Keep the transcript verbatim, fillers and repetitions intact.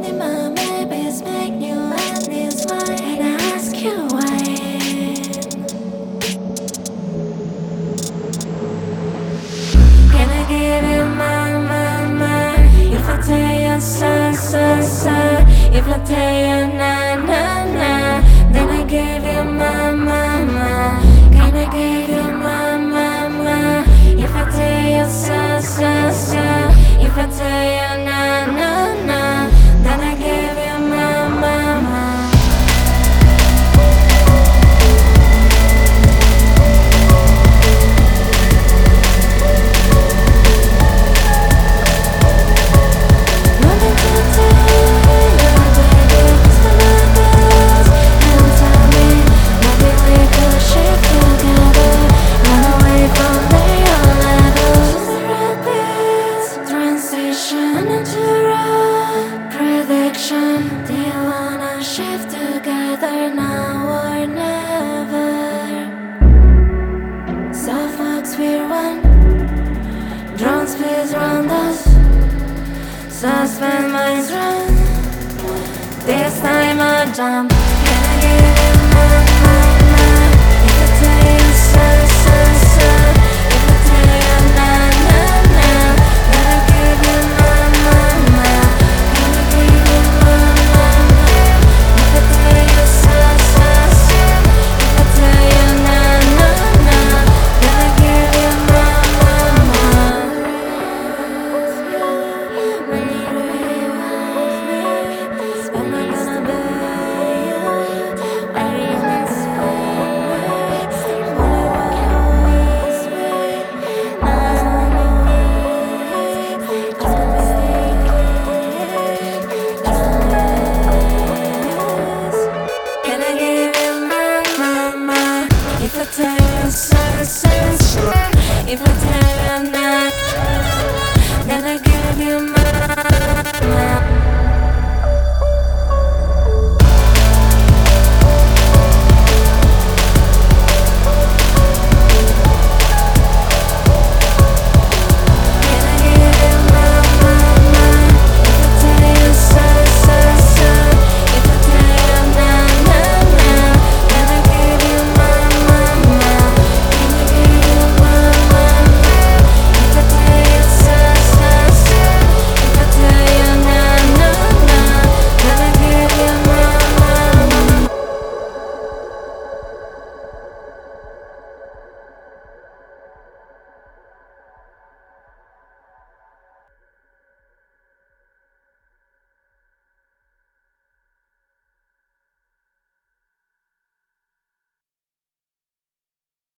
네 맘에 beats make you and this why and I ask you why. Can I give you my, my, my? If I tell you so, so, so, if I tell you na, na, na, then I give you my, my, my. Can I give you my, my, my? If I tell you so, so, so, if I tell you na, na, na, then I give you my, my, my. Nothing to tell you, baby, it's the madness. And tell me, maybe we could shift together, run away from the old levels. Just a rapid transition, unnatural prediction. Do you wanna shift together now or never? Soft walks we run, drones please round us. Suspend minds run. This time I jump. Can I give